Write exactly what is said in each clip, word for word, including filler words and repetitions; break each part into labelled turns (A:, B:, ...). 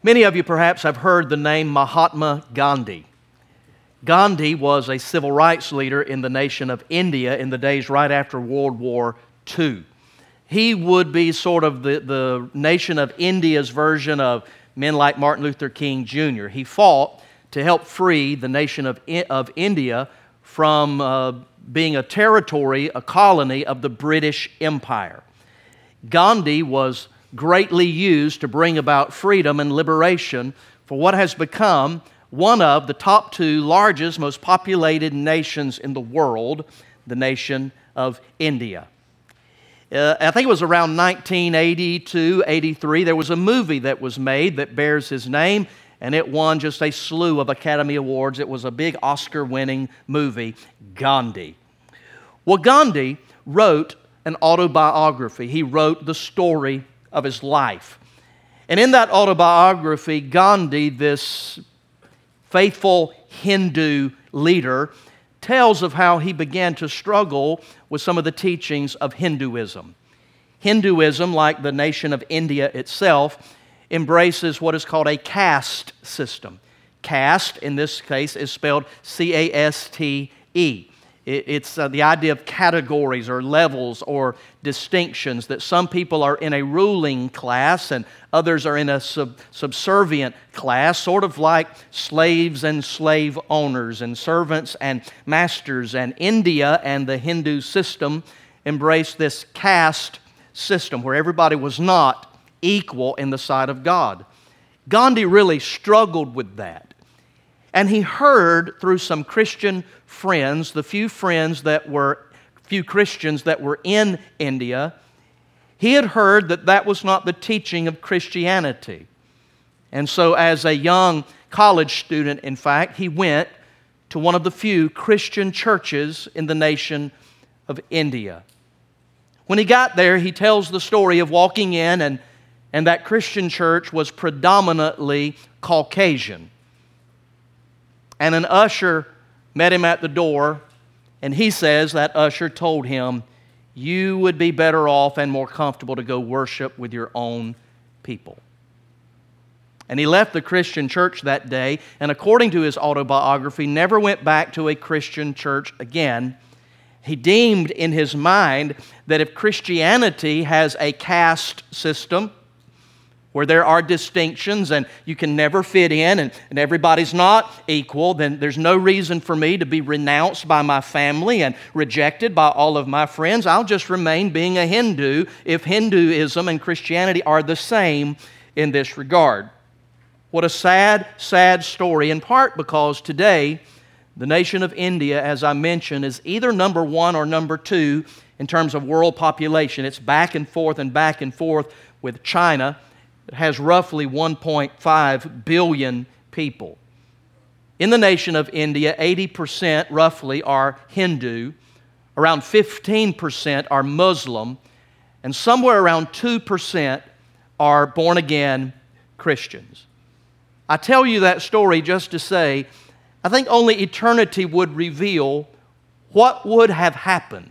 A: Many of you perhaps have heard the name Mahatma Gandhi. Gandhi was a civil rights leader in the nation of India in the days right after World War Two. He would be sort of the, the nation of India's version of men like Martin Luther King Junior He fought to help free the nation of, of India from uh, being a territory, a colony of the British Empire. Gandhi was greatly used to bring about freedom and liberation for what has become one of the top two largest, most populated nations in the world, the nation of India. Uh, I think it was around nineteen eighty-two, eighty-three, there was a movie that was made that bears his name, and it won just a slew of Academy Awards. It was a big Oscar-winning movie, Gandhi. Well, Gandhi wrote an autobiography. He wrote the story of his life. And in that autobiography, Gandhi, this faithful Hindu leader, tells of how he began to struggle with some of the teachings of Hinduism. Hinduism, like the nation of India itself, embraces what is called a caste system. Caste, in this case, is spelled C A S T E. It's uh, the idea of categories or levels or distinctions, that some people are in a ruling class and others are in a sub- subservient class, sort of like slaves and slave owners and servants and masters. And India and the Hindu system embraced this caste system where everybody was not equal in the sight of God. Gandhi really struggled with that. And he heard through some Christian friends, the few friends that were, few Christians that were in India, he had heard that that was not the teaching of Christianity. And so as a young college student, in fact, he went to one of the few Christian churches in the nation of India. When he got there, he tells the story of walking in, and, and that Christian church was predominantly Caucasian. And an usher met him at the door, and he says that usher told him, "You would be better off and more comfortable to go worship with your own people." And he left the Christian church that day, and according to his autobiography, never went back to a Christian church again. He deemed in his mind that if Christianity has a caste system, where there are distinctions and you can never fit in and, and everybody's not equal, then there's no reason for me to be renounced by my family and rejected by all of my friends. I'll just remain being a Hindu if Hinduism and Christianity are the same in this regard. What a sad, sad story, in part because today the nation of India, as I mentioned, is either number one or number two in terms of world population. It's back and forth and back and forth with China. It has roughly one point five billion people. In the nation of India, eighty percent roughly are Hindu, around fifteen percent are Muslim, and somewhere around two percent are born-again Christians. I tell you that story just to say, I think only eternity would reveal what would have happened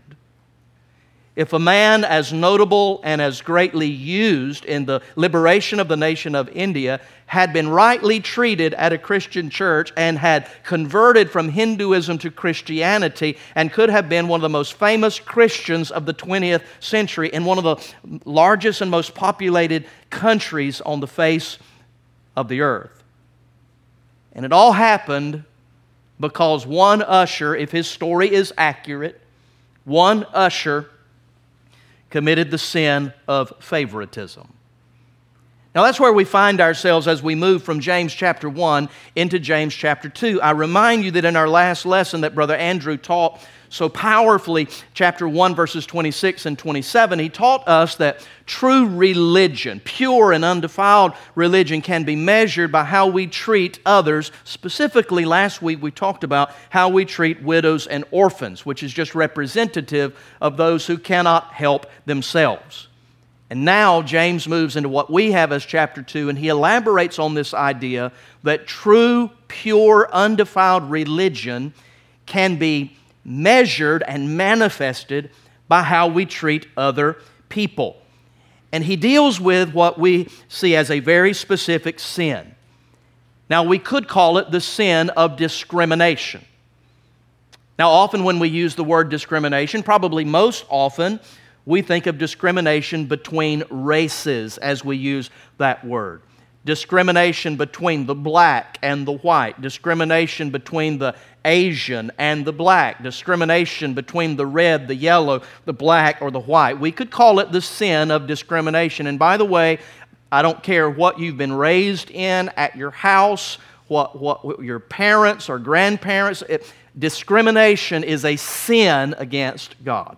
A: if a man as notable and as greatly used in the liberation of the nation of India had been rightly treated at a Christian church and had converted from Hinduism to Christianity and could have been one of the most famous Christians of the twentieth century in one of the largest and most populated countries on the face of the earth. And it all happened because one usher, if his story is accurate, one usher committed the sin of favoritism. Now that's where we find ourselves as we move from James chapter one into James chapter two. I remind you that in our last lesson that Brother Andrew taught so powerfully, chapter one verses twenty-six and twenty-seven, he taught us that true religion, pure and undefiled religion, can be measured by how we treat others. Specifically, last week we talked about how we treat widows and orphans, which is just representative of those who cannot help themselves. And now James moves into what we have as chapter two, and he elaborates on this idea that true, pure, undefiled religion can be measured and manifested by how we treat other people. And he deals with what we see as a very specific sin. Now, we could call it the sin of discrimination. Now, often when we use the word discrimination, probably most often, we think of discrimination between races as we use that word. Discrimination between the black and the white. Discrimination between the Asian and the black. Discrimination between the red, the yellow, the black, or the white. We could call it the sin of discrimination. And by the way, I don't care what you've been raised in at your house, what, what your parents or grandparents. It, discrimination is a sin against God.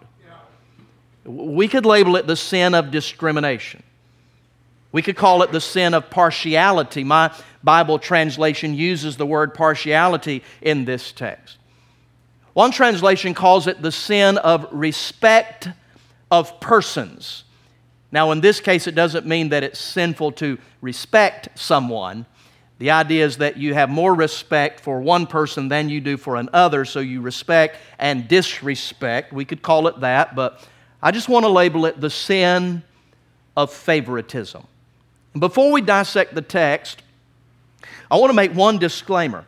A: We could label it the sin of discrimination. We could call it the sin of partiality. My Bible translation uses the word partiality in this text. One translation calls it the sin of respect of persons. Now, in this case, it doesn't mean that it's sinful to respect someone. The idea is that you have more respect for one person than you do for another, so you respect and disrespect. We could call it that, but I just want to label it the sin of favoritism. Before we dissect the text, I want to make one disclaimer.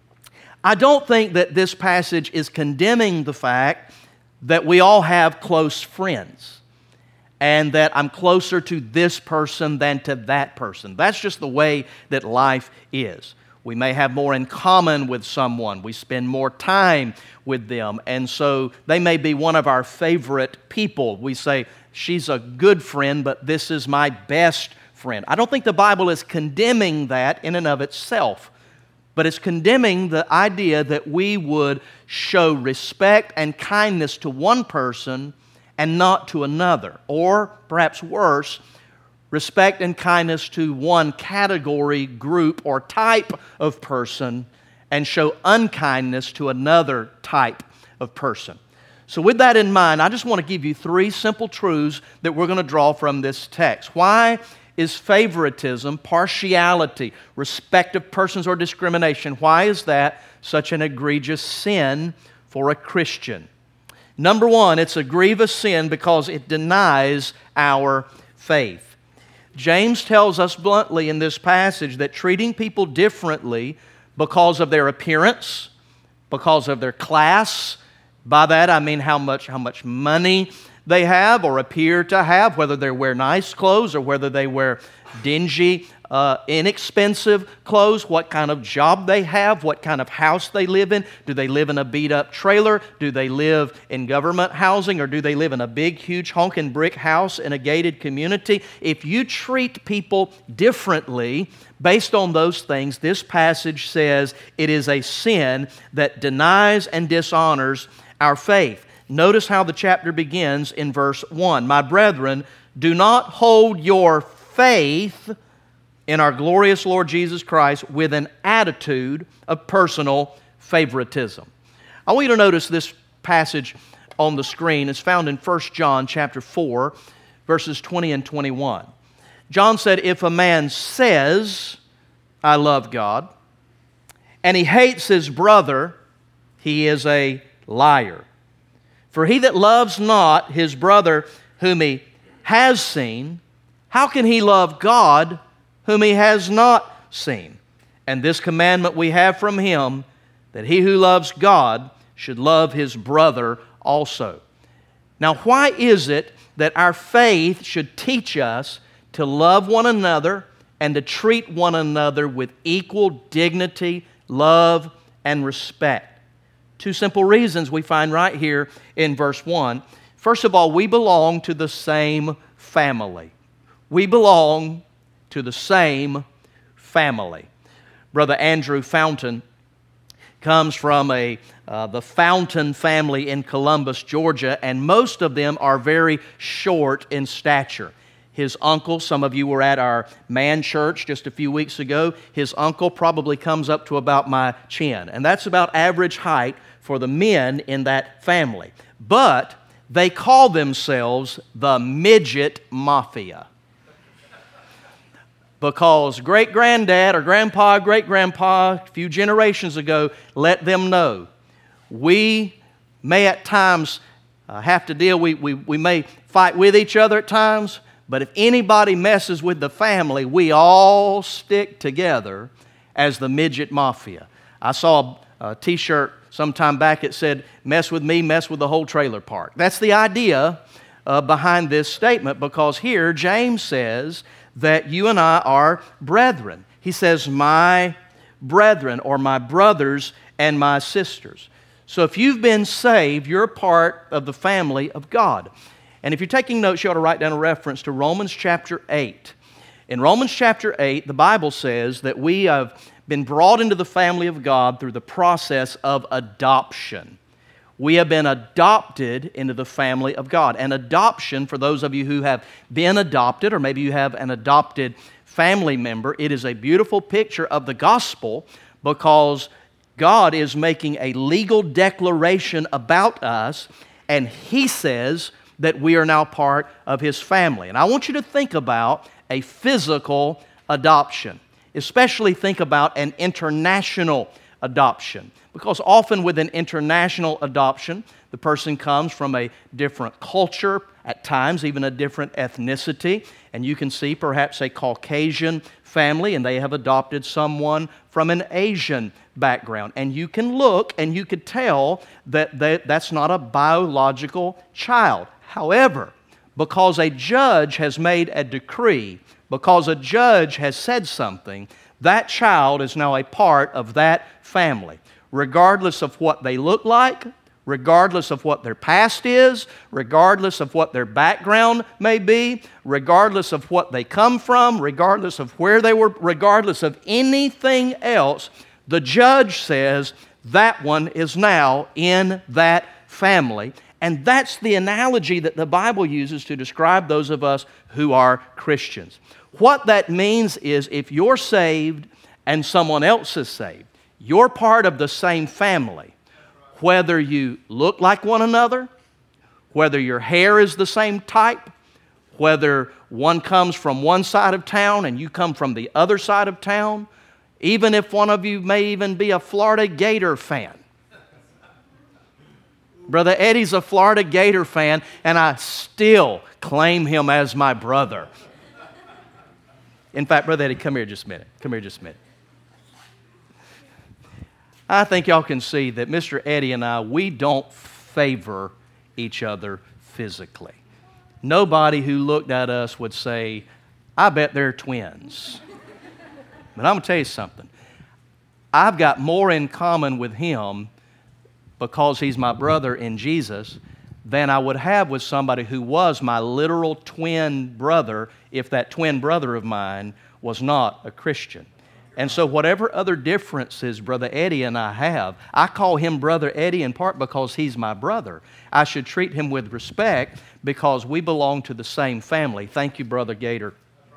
A: I don't think that this passage is condemning the fact that we all have close friends and that I'm closer to this person than to that person. That's just the way that life is. We may have more in common with someone. We spend more time with them, and so they may be one of our favorite people. We say, she's a good friend, but this is my best friend. I don't think the Bible is condemning that in and of itself, but it's condemning the idea that we would show respect and kindness to one person and not to another, or perhaps worse, respect and kindness to one category, group, or type of person and show unkindness to another type of person. So with that in mind, I just want to give you three simple truths that we're going to draw from this text. Why is favoritism, partiality, respect of persons, or discrimination, why is that such an egregious sin for a Christian? Number one, it's a grievous sin because it denies our faith. James tells us bluntly in this passage that treating people differently because of their appearance, because of their class, by that I mean how much, how much money they have or appear to have, whether they wear nice clothes or whether they wear dingy, uh, inexpensive clothes, what kind of job they have, what kind of house they live in. Do they live in a beat-up trailer? Do they live in government housing? Or do they live in a big, huge honkin' brick house in a gated community? If you treat people differently based on those things, this passage says it is a sin that denies and dishonors our faith. Notice how the chapter begins in verse one. My brethren, do not hold your faith in our glorious Lord Jesus Christ with an attitude of personal favoritism. I want you to notice this passage on the screen. It's found in First John chapter four, verses twenty and twenty-one. John said, if a man says, I love God, and he hates his brother, he is a liar. For he that loves not his brother whom he has seen, how can he love God whom he has not seen? And this commandment we have from him, that he who loves God should love his brother also. Now, why is it that our faith should teach us to love one another and to treat one another with equal dignity, love, and respect? Two simple reasons we find right here in verse one. First of all, we belong to the same family. We belong to the same family. Brother Andrew Fountain comes from a uh, the Fountain family in Columbus, Georgia, and most of them are very short in stature. His uncle, some of you were at our man church just a few weeks ago, his uncle probably comes up to about my chin, and that's about average height for the men in that family. But they call themselves the Midget Mafia. Because great-granddad or grandpa, great-grandpa, a few generations ago, let them know. We may at times uh, have to deal, we, we, we may fight with each other at times, But if anybody messes with the family, we all stick together as the midget mafia. I saw a t-shirt sometime back. It said, mess with me, mess with the whole trailer park. That's the idea uh, behind this statement, because here James says that you and I are brethren. He says, my brethren, or my brothers and my sisters. So if you've been saved, you're a part of the family of God. And if you're taking notes, you ought to write down a reference to Romans chapter eight. In Romans chapter eight, the Bible says that we have been brought into the family of God through the process of adoption. We have been adopted into the family of God. And adoption, for those of you who have been adopted, or maybe you have an adopted family member, it is a beautiful picture of the gospel, because God is making a legal declaration about us, and He says that we are now part of His family. And I want you to think about a physical adoption. Especially think about an international adoption. Because often with an international adoption, the person comes from a different culture, at times even a different ethnicity. And you can see perhaps a Caucasian family, and they have adopted someone from an Asian background. And you can look and you could tell that they, that's not a biological child. However, because a judge has made a decree, because a judge has said something, that child is now a part of that family. Regardless of what they look like, regardless of what their past is, regardless of what their background may be, regardless of what they come from, regardless of where they were, regardless of anything else, the judge says that one is now in that family. And that's the analogy that the Bible uses to describe those of us who are Christians. What that means is if you're saved and someone else is saved, you're part of the same family. Whether you look like one another, whether your hair is the same type, whether one comes from one side of town and you come from the other side of town, even if one of you may even be a Florida Gator fan. Brother Eddie's a Florida Gator fan, and I still claim him as my brother. In fact, Brother Eddie, come here just a minute. Come here just a minute. I think y'all can see that Mister Eddie and I, we don't favor each other physically. Nobody who looked at us would say, I bet they're twins. But I'm going to tell you something. I've got more in common with him because he's my brother in Jesus than I would have with somebody who was my literal twin brother if that twin brother of mine was not a Christian. And so whatever other differences Brother Eddie and I have, I call him Brother Eddie in part because he's my brother. I should treat him with respect because we belong to the same family. Thank you, Brother Gator.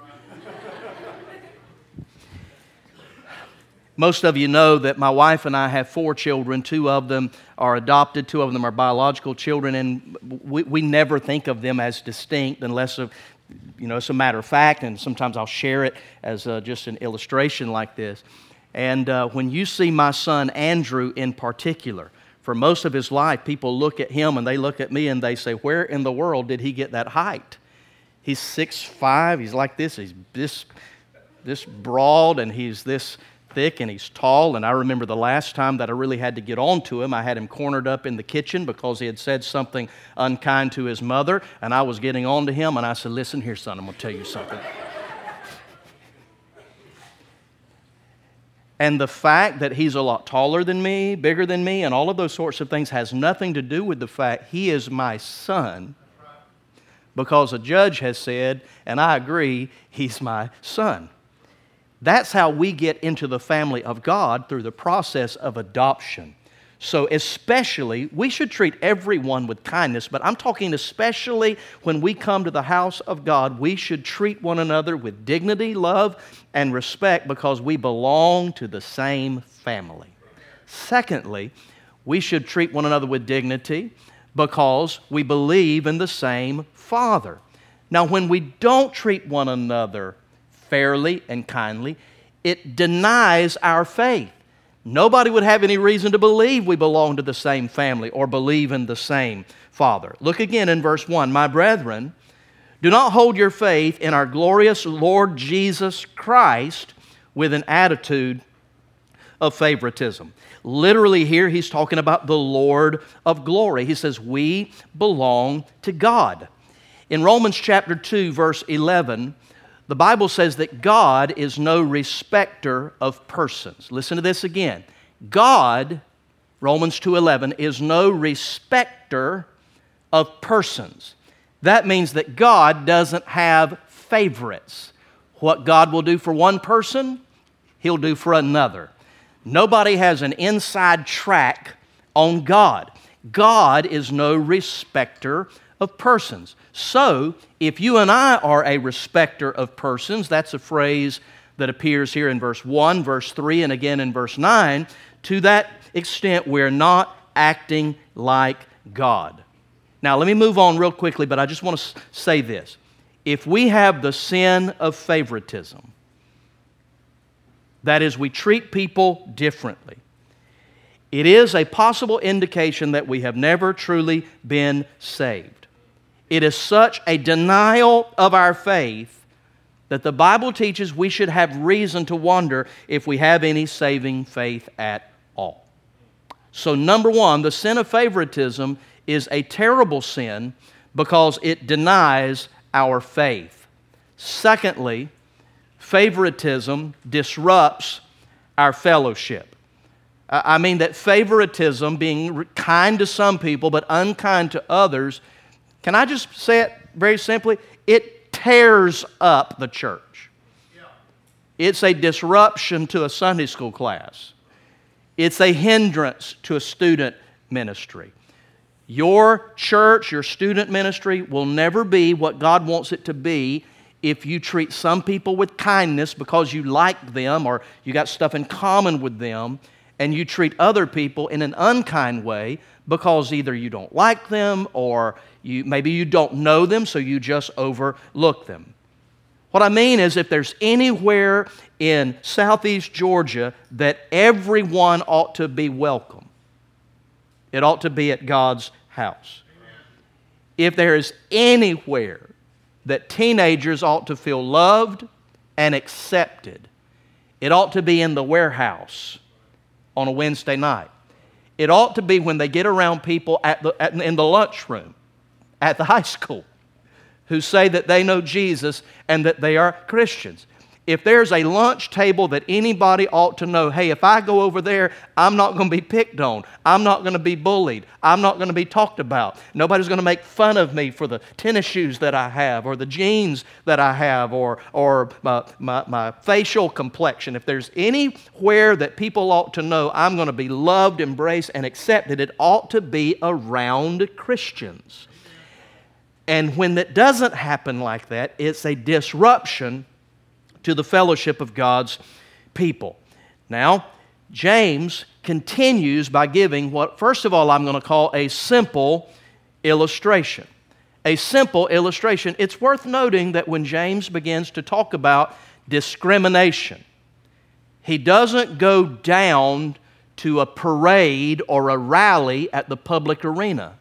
A: Most of you know that my wife and I have four children. Two of them are adopted, two of them are biological children, and we, we never think of them as distinct unless, a, you know, it's a matter of fact, and sometimes I'll share it as uh, just an illustration like this. And uh, when you see my son Andrew in particular, for most of his life, people look at him and they look at me and they say, where in the world did he get that height? He's six foot five, he's like this, he's this, this broad, and he's this thick, and he's tall. And I remember the last time that I really had to get on to him, I had him cornered up in the kitchen because he had said something unkind to his mother, and I was getting on to him, and I said, listen here, son, I'm going to tell you something. And the fact that he's a lot taller than me, bigger than me, and all of those sorts of things has nothing to do with the fact he is my son, because a judge has said, and I agree, he's my son. That's how we get into the family of God, through the process of adoption. So especially, we should treat everyone with kindness, but I'm talking especially when we come to the house of God, we should treat one another with dignity, love, and respect because we belong to the same family. Secondly, we should treat one another with dignity because we believe in the same Father. Now, when we don't treat one another fairly and kindly, it denies our faith. Nobody would have any reason to believe we belong to the same family or believe in the same Father. Look again in verse one. My brethren, Do not hold your faith in our glorious Lord Jesus Christ with an attitude of favoritism. Literally here, he's talking about the Lord of glory. He says, we belong to God. In Romans chapter two, verse eleven, the Bible says that God is no respecter of persons. Listen to this again. God, Romans two eleven, is no respecter of persons. That means that God doesn't have favorites. What God will do for one person, He'll do for another. Nobody has an inside track on God. God is no respecter of persons. So, if you and I are a respecter of persons, that's a phrase that appears here in verse one, verse three, and again in verse nine, to that extent we're not acting like God. Now, let me move on real quickly, but I just want to say this. If we have the sin of favoritism, that is, we treat people differently, it is a possible indication that we have never truly been saved. It is such a denial of our faith that the Bible teaches we should have reason to wonder if we have any saving faith at all. So, number one, the sin of favoritism is a terrible sin because it denies our faith. Secondly, favoritism disrupts our fellowship. I mean that favoritism, being kind to some people but unkind to others, can I just say it very simply? It tears up the church. It's a disruption to a Sunday school class. It's a hindrance to a student ministry. Your church, your student ministry will never be what God wants it to be if you treat some people with kindness because you like them or you got stuff in common with them, and you treat other people in an unkind way because either you don't like them or you, maybe you don't know them, so you just overlook them. What I mean is, if there's anywhere in Southeast Georgia that everyone ought to be welcome, it ought to be at God's house. If there is anywhere that teenagers ought to feel loved and accepted, it ought to be in the warehouse on a Wednesday night. It ought to be when they get around people at the, at, in the lunchroom at the high school who say that they know Jesus and that they are Christians. If there's a lunch table that anybody ought to know, hey, if I go over there, I'm not going to be picked on. I'm not going to be bullied. I'm not going to be talked about. Nobody's going to make fun of me for the tennis shoes that I have or the jeans that I have or, or my, my, my facial complexion. If there's anywhere that people ought to know I'm going to be loved, embraced, and accepted, it ought to be around Christians. And when that doesn't happen like that, it's a disruption to the fellowship of God's people. Now, James continues by giving what, first of all, I'm going to call a simple illustration. A simple illustration. It's worth noting that when James begins to talk about discrimination, he doesn't go down to a parade or a rally at the public arena.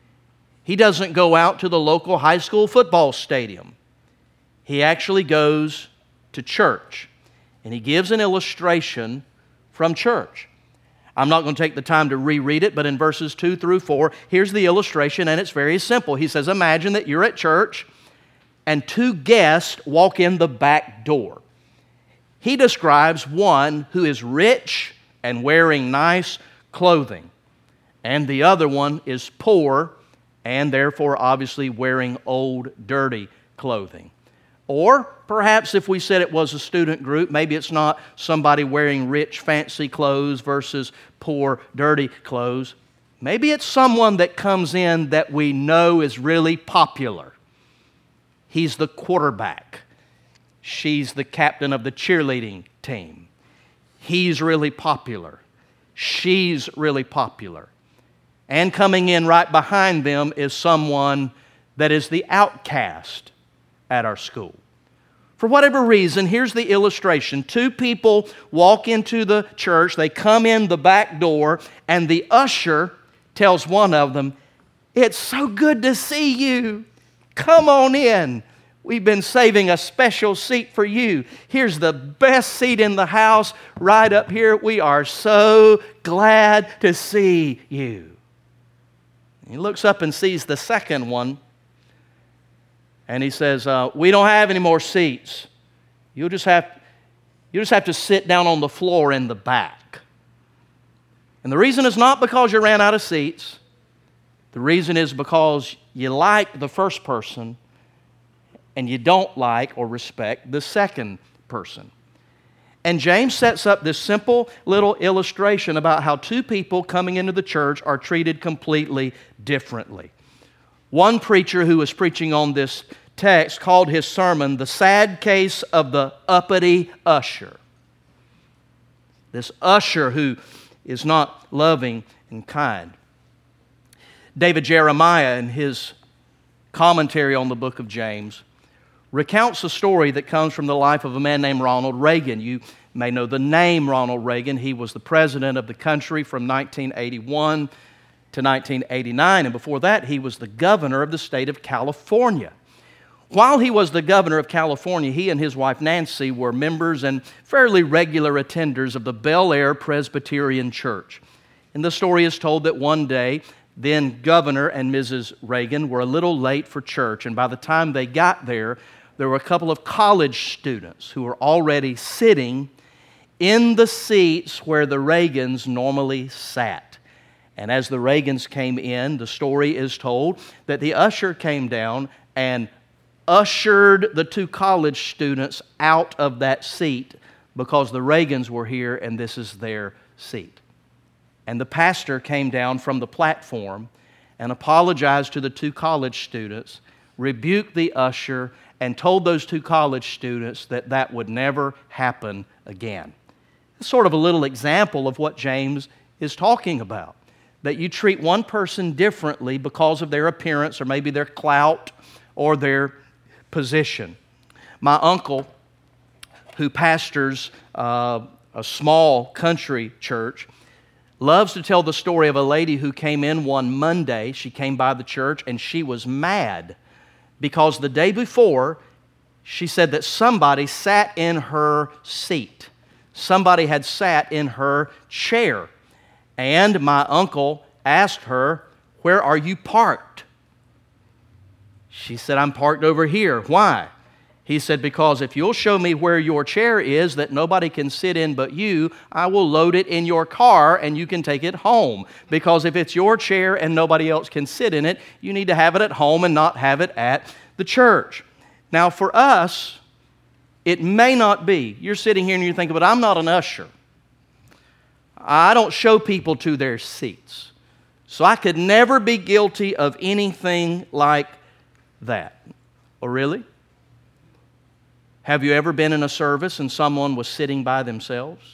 A: He doesn't go out to the local high school football stadium. He actually goes to church, and he gives an illustration from church. I'm not going to take the time to reread it, but in verses two through four, here's the illustration, and it's very simple. He says, imagine that you're at church, and two guests walk in the back door. He describes one who is rich and wearing nice clothing, and the other one is poor and therefore obviously wearing old, dirty clothing. Or perhaps if we said it was a student group, maybe it's not somebody wearing rich, fancy clothes versus poor, dirty clothes. Maybe it's someone that comes in that we know is really popular. He's the quarterback. She's the captain of the cheerleading team. He's really popular. She's really popular. And coming in right behind them is someone that is the outcast at our school. For whatever reason, here's the illustration. Two people walk into the church, they come in the back door, and the usher tells one of them, "It's so good to see you. Come on in." We've been saving a special seat for you. Here's the best seat in the house right up here. We are so glad to see you. He looks up and sees the second one, and he says, uh, we don't have any more seats. You'll just have, you'll just have to sit down on the floor in the back. And the reason is not because you ran out of seats. The reason is because you like the first person and you don't like or respect the second person. And James sets up this simple little illustration about how two people coming into the church are treated completely differently. One preacher who was preaching on this text called his sermon, "The Sad Case of the Uppity Usher." This usher who is not loving and kind. David Jeremiah, in his commentary on the book of James, recounts a story that comes from the life of a man named Ronald Reagan. You may know the name Ronald Reagan. He was the president of the country from nineteen eighty-one to nineteen eighty-nine, and before that, he was the governor of the state of California. While he was the governor of California, he and his wife Nancy were members and fairly regular attenders of the Bel Air Presbyterian Church. And the story is told that one day, then Governor and Missus Reagan were a little late for church, and by the time they got there, there were a couple of college students who were already sitting in the seats where the Reagans normally sat. And as the Reagans came in, the story is told that the usher came down and ushered the two college students out of that seat because the Reagans were here and this is their seat. And the pastor came down from the platform and apologized to the two college students, rebuked the usher, and told those two college students that that would never happen again. It's sort of a little example of what James is talking about, that you treat one person differently because of their appearance or maybe their clout or their position. My uncle, who pastors uh, a small country church, loves to tell the story of a lady who came in one Monday. She came by the church and she was mad because the day before, she said that somebody sat in her seat. Somebody had sat in her chair. And my uncle asked her, "Where are you parked?" She said, "I'm parked over here." "Why?" He said, "Because if you'll show me where your chair is that nobody can sit in but you, I will load it in your car and you can take it home. Because if it's your chair and nobody else can sit in it, you need to have it at home and not have it at the church." Now for us, it may not be. You're sitting here and you're thinking, but I'm not an usher. I don't show people to their seats. So I could never be guilty of anything like that. Oh, really? Have you ever been in a service and someone was sitting by themselves?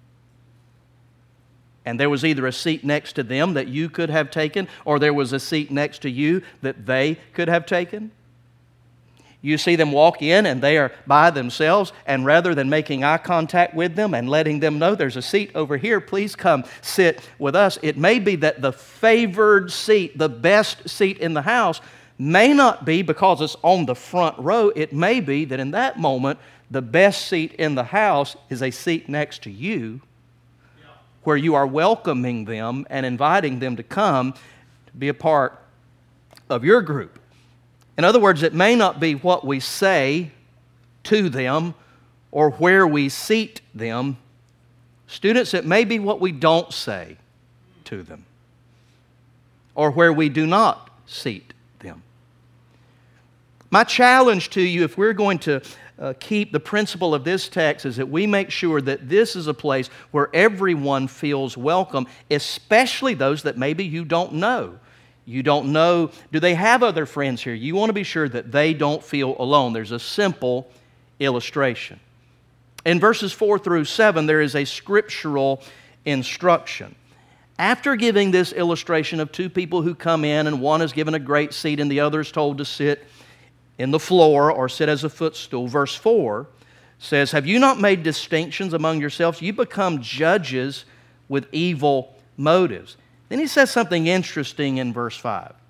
A: And there was either a seat next to them that you could have taken, or there was a seat next to you that they could have taken? You see them walk in and they are by themselves, and rather than making eye contact with them and letting them know there's a seat over here, please come sit with us, it may be that the favored seat, the best seat in the house, may not be because it's on the front row. It may be that in that moment, the best seat in the house is a seat next to you, where you are welcoming them and inviting them to come to be a part of your group. In other words, it may not be what we say to them or where we seat them. Students, it may be what we don't say to them or where we do not seat them. My challenge to you, if we're going to uh, keep the principle of this text, is that we make sure that this is a place where everyone feels welcome, especially those that maybe you don't know. You don't know, do they have other friends here? You want to be sure that they don't feel alone. There's a simple illustration. In verses four through seven, there is a scriptural instruction. After giving this illustration of two people who come in, and one is given a great seat and the other is told to sit in the floor or sit as a footstool, verse four says, "Have you not made distinctions among yourselves? You become judges with evil motives." Then he says something interesting in verse five.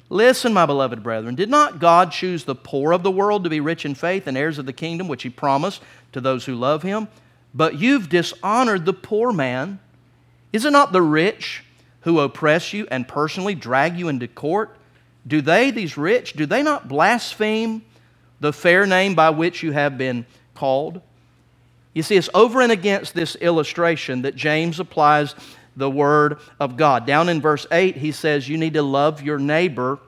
A: Listen, my beloved brethren, did not God choose the poor of the world to be rich in faith and heirs of the kingdom which He promised to those who love Him? But you've dishonored the poor man. Is it not the rich who oppress you and personally drag you into court? Do they, these rich, do they not blaspheme the fair name by which you have been called? You see, it's over and against this illustration that James applies the Word of God. Down in verse eight, he says you need to love your neighbor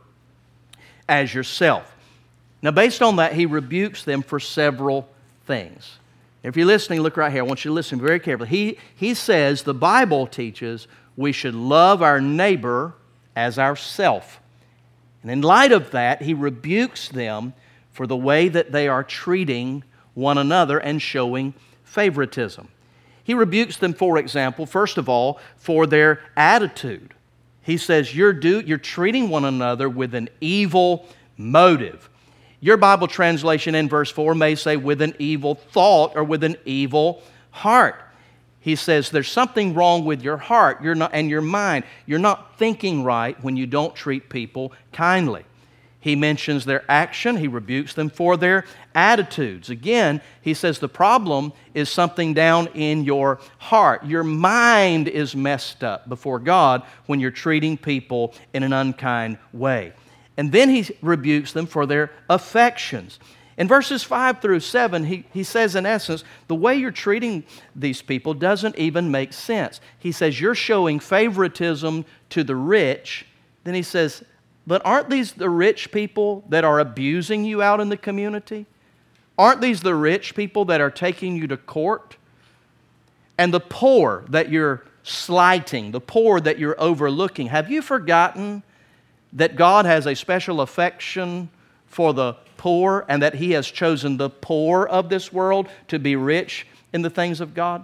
A: as yourself. Now, based on that, he rebukes them for several things. If you're listening, look right here. I want you to listen very carefully. He, he says the Bible teaches we should love our neighbor as ourself. And in light of that, he rebukes them for the way that they are treating one another and showing favoritism. He rebukes them, for example, first of all, for their attitude. He says, you're, do, you're treating one another with an evil motive. Your Bible translation in verse four may say with an evil thought or with an evil heart. He says there's something wrong with your heart you're not, and your mind. You're not thinking right when you don't treat people kindly. He mentions their action. He rebukes them for their attitudes. Again, he says the problem is something down in your heart. Your mind is messed up before God when you're treating people in an unkind way. And then he rebukes them for their affections. In verses five through seven, he, he says in essence, the way you're treating these people doesn't even make sense. He says you're showing favoritism to the rich. Then he says, but aren't these the rich people that are abusing you out in the community? Aren't these the rich people that are taking you to court? And the poor that you're slighting, the poor that you're overlooking, have you forgotten that God has a special affection for the poor and that He has chosen the poor of this world to be rich in the things of God?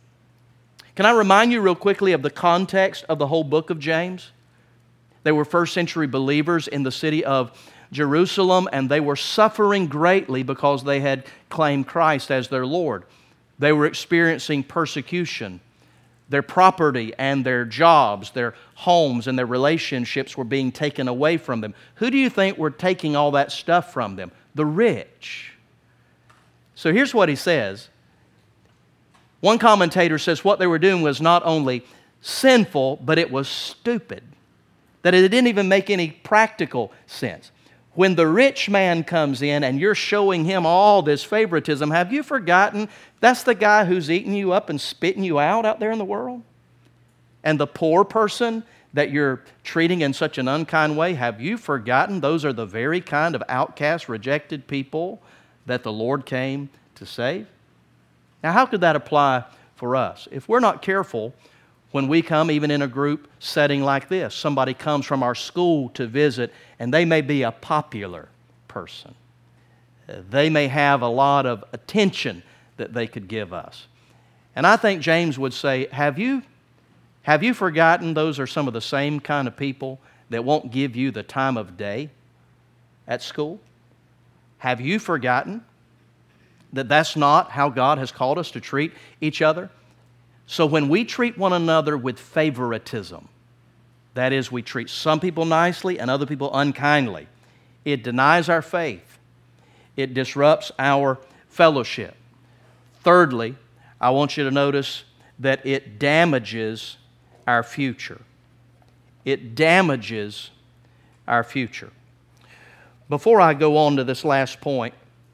A: Can I remind you real quickly of the context of the whole book of James? They were first century believers in the city of Jerusalem, and they were suffering greatly because they had claimed Christ as their Lord. They were experiencing persecution. Their property and their jobs, their homes and their relationships were being taken away from them. Who do you think were taking all that stuff from them? The rich. So here's what he says. One commentator says what they were doing was not only sinful, but it was stupid. That it didn't even make any practical sense. When the rich man comes in and you're showing him all this favoritism, have you forgotten that's the guy who's eating you up and spitting you out out there in the world? And the poor person that you're treating in such an unkind way, have you forgotten those are the very kind of outcast, rejected people that the Lord came to save? Now, how could that apply for us? If we're not careful, when we come, even in a group setting like this, somebody comes from our school to visit, and they may be a popular person. They may have a lot of attention that they could give us. And I think James would say, have you, have you forgotten those are some of the same kind of people that won't give you the time of day at school? Have you forgotten that that's not how God has called us to treat each other? So when we treat one another with favoritism, that is, we treat some people nicely and other people unkindly, it denies our faith. It disrupts our fellowship. Thirdly, I want you to notice that it damages our future. It damages our future. Before I go on to this last point,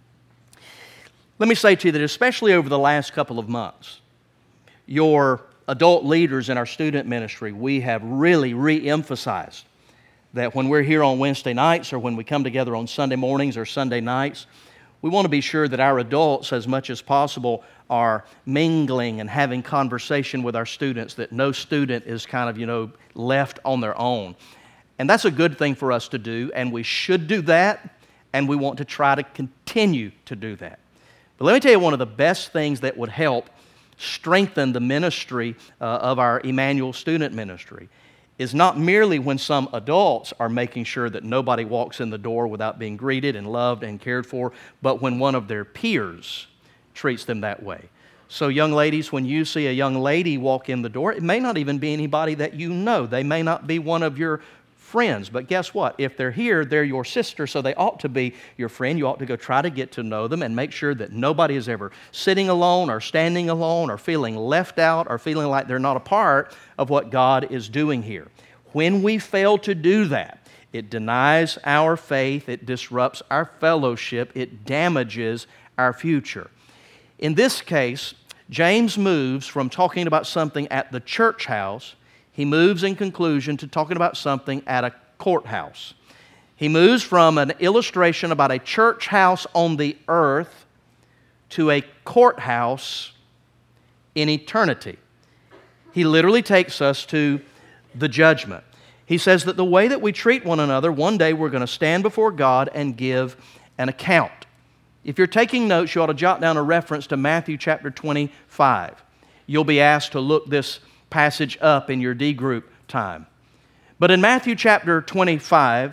A: let me say to you that especially over the last couple of months, your adult leaders in our student ministry, we have really re-emphasized that when we're here on Wednesday nights or when we come together on Sunday mornings or Sunday nights, we want to be sure that our adults, as much as possible, are mingling and having conversation with our students, that no student is kind of, you know, left on their own. And that's a good thing for us to do, and we should do that, and we want to try to continue to do that. But let me tell you one of the best things that would help strengthen the ministry uh, of our Emmanuel student ministry is not merely when some adults are making sure that nobody walks in the door without being greeted and loved and cared for, but when one of their peers treats them that way. So young ladies, when you see a young lady walk in the door, it may not even be anybody that you know. They may not be one of your friends. But guess what? If they're here, they're your sister, so they ought to be your friend. You ought to go try to get to know them and make sure that nobody is ever sitting alone or standing alone or feeling left out or feeling like they're not a part of what God is doing here. When we fail to do that, it denies our faith, it disrupts our fellowship, it damages our future. In this case, James moves from talking about something at the church house, he moves in conclusion to talking about something at a courthouse. He moves from an illustration about a church house on the earth to a courthouse in eternity. He literally takes us to the judgment. He says that the way that we treat one another, one day we're going to stand before God and give an account. If you're taking notes, you ought to jot down a reference to Matthew chapter twenty-five. You'll be asked to look this passage up in your D group time. But in Matthew chapter twenty-five,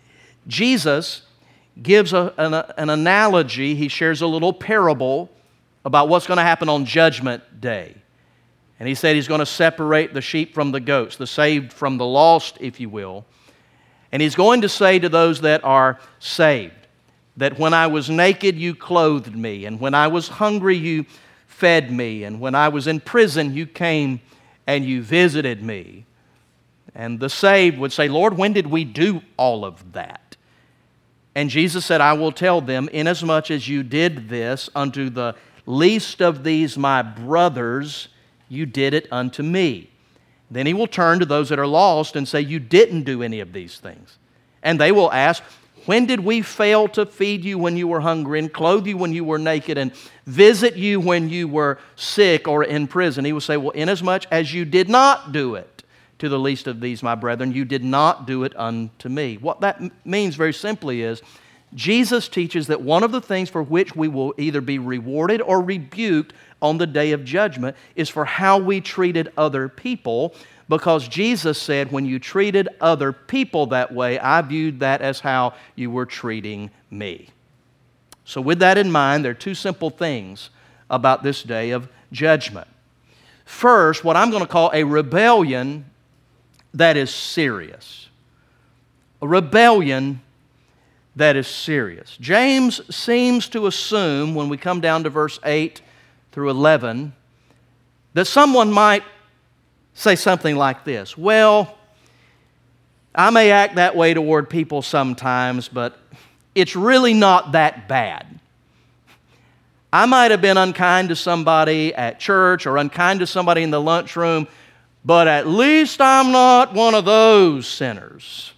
A: Jesus gives a, an, an analogy. He shares a little parable about what's going to happen on Judgment Day. And he said he's going to separate the sheep from the goats, the saved from the lost, if you will. And he's going to say to those that are saved, that when I was naked, you clothed me, and when I was hungry, you fed me, and when I was in prison, you came and you visited me. And the saved would say, Lord, when did we do all of that? And Jesus said, I will tell them, inasmuch as you did this unto the least of these my brothers, you did it unto me. Then he will turn to those that are lost and say, you didn't do any of these things. And they will ask, when did we fail to feed you when you were hungry and clothe you when you were naked and visit you when you were sick or in prison? He will say, well, inasmuch as you did not do it to the least of these my brethren, you did not do it unto me. What that means very simply is, Jesus teaches that one of the things for which we will either be rewarded or rebuked on the day of judgment is for how we treated other people, because Jesus said, when you treated other people that way, I viewed that as how you were treating me. So with that in mind, there are two simple things about this day of judgment. First, what I'm going to call a rebellion that is serious. A rebellion that is serious. James seems to assume, when we come down to verse eight through eleven, that someone might say something like this: well, I may act that way toward people sometimes, but it's really not that bad. I might have been unkind to somebody at church or unkind to somebody in the lunchroom, but at least I'm not one of those sinners.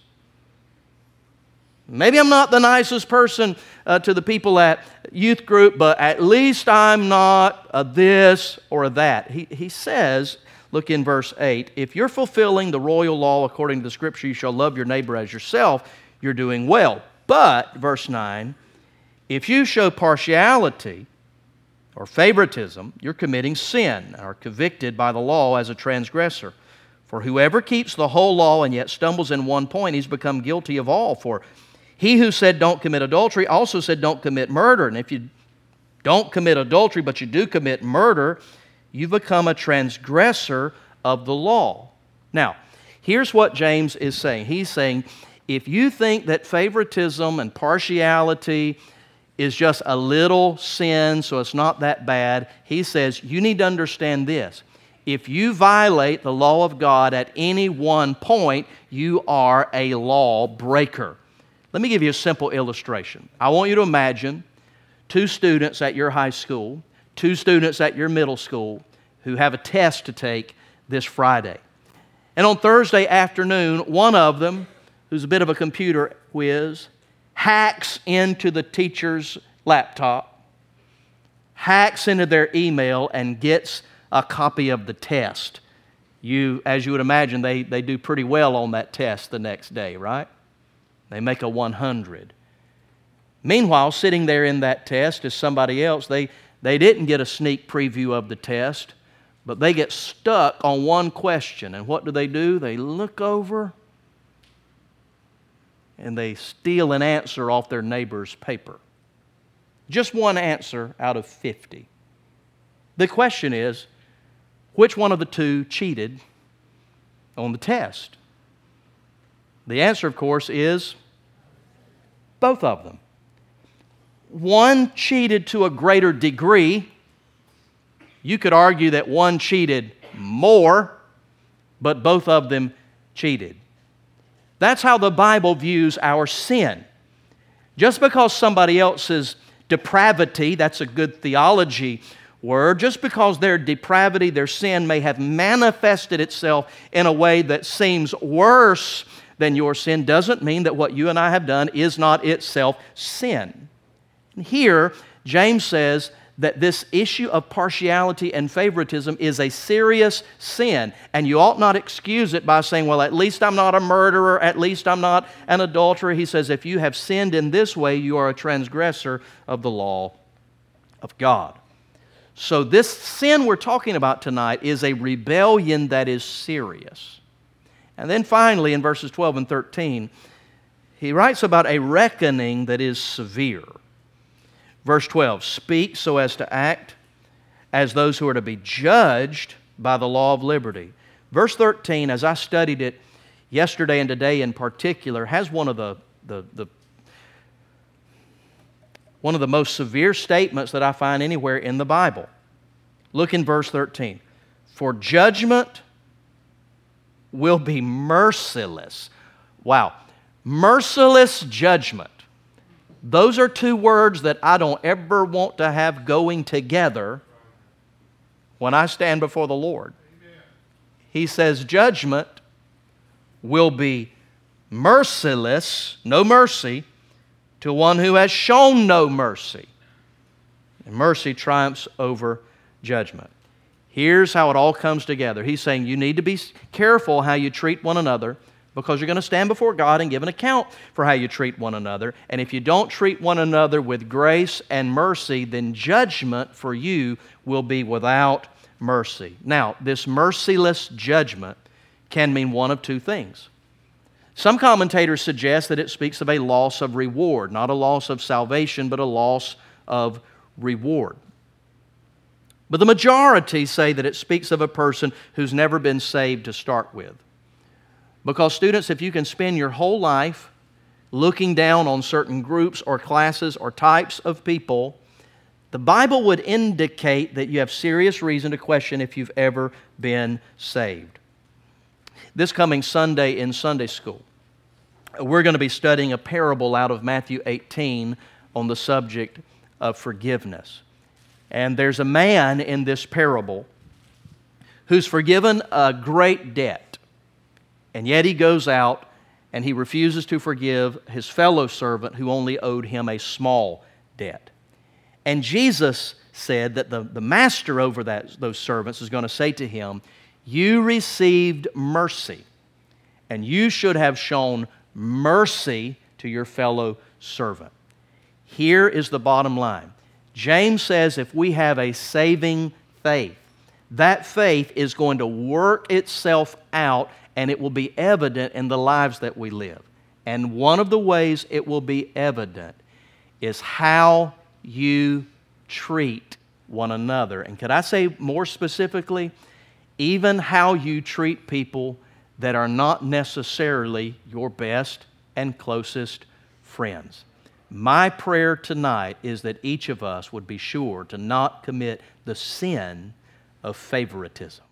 A: Maybe I'm not the nicest person uh, to the people at youth group, but at least I'm not a this or a that. He, he says, look in verse eight, if you're fulfilling the royal law according to the Scripture, you shall love your neighbor as yourself, you're doing well. But, verse nine, if you show partiality or favoritism, you're committing sin and are convicted by the law as a transgressor. For whoever keeps the whole law and yet stumbles in one point, he's become guilty of all. For he who said don't commit adultery also said don't commit murder. And if you don't commit adultery but you do commit murder, you become a transgressor of the law. Now, here's what James is saying. He's saying, if you think that favoritism and partiality is just a little sin, so it's not that bad, he says, you need to understand this. If you violate the law of God at any one point, you are a law breaker. Let me give you a simple illustration. I want you to imagine two students at your high school, two students at your middle school who have a test to take this Friday. And on Thursday afternoon, one of them, who's a bit of a computer whiz, hacks into the teacher's laptop, hacks into their email, and gets a copy of the test. You, as you would imagine, they, they do pretty well on that test the next day, right? They make a one hundred. Meanwhile, sitting there in that test is somebody else. They, they didn't get a sneak preview of the test, but they get stuck on one question. And what do they do? They look over and they steal an answer off their neighbor's paper. Just one answer out of fifty. The question is, which one of the two cheated on the test? The answer, of course, is both of them. One cheated to a greater degree. You could argue that one cheated more, but both of them cheated. That's how the Bible views our sin. Just because somebody else's depravity, that's a good theology word, just because their depravity, their sin may have manifested itself in a way that seems worse than your sin, doesn't mean that what you and I have done is not itself sin. Here, James says that this issue of partiality and favoritism is a serious sin, and you ought not excuse it by saying, well, at least I'm not a murderer, at least I'm not an adulterer. He says, if you have sinned in this way, you are a transgressor of the law of God. So this sin we're talking about tonight is a rebellion that is serious. And then finally, in verses twelve and thirteen, he writes about a reckoning that is severe. Verse twelve, speak so as to act as those who are to be judged by the law of liberty. Verse thirteen, as I studied it yesterday and today in particular, has one of the, the, the, one of the most severe statements that I find anywhere in the Bible. Look in verse thirteen. For judgment will be merciless. Wow. Merciless judgment. Those are two words that I don't ever want to have going together when I stand before the Lord. He says judgment will be merciless, no mercy, to one who has shown no mercy. And mercy triumphs over judgment. Here's how it all comes together. He's saying you need to be careful how you treat one another, because you're going to stand before God and give an account for how you treat one another. And if you don't treat one another with grace and mercy, then judgment for you will be without mercy. Now, this merciless judgment can mean one of two things. Some commentators suggest that it speaks of a loss of reward, not a loss of salvation, but a loss of reward. But the majority say that it speaks of a person who's never been saved to start with. Because students, if you can spend your whole life looking down on certain groups or classes or types of people, the Bible would indicate that you have serious reason to question if you've ever been saved. This coming Sunday in Sunday school, we're going to be studying a parable out of Matthew eighteen on the subject of forgiveness. And there's a man in this parable who's forgiven a great debt. And yet he goes out and he refuses to forgive his fellow servant who only owed him a small debt. And Jesus said that the, the master over that, those servants is going to say to him, you received mercy, and you should have shown mercy to your fellow servant. Here is the bottom line. James says if we have a saving faith, that faith is going to work itself out, and it will be evident in the lives that we live. And one of the ways it will be evident is how you treat one another. And could I say more specifically, even how you treat people that are not necessarily your best and closest friends. My prayer tonight is that each of us would be sure to not commit the sin of favoritism.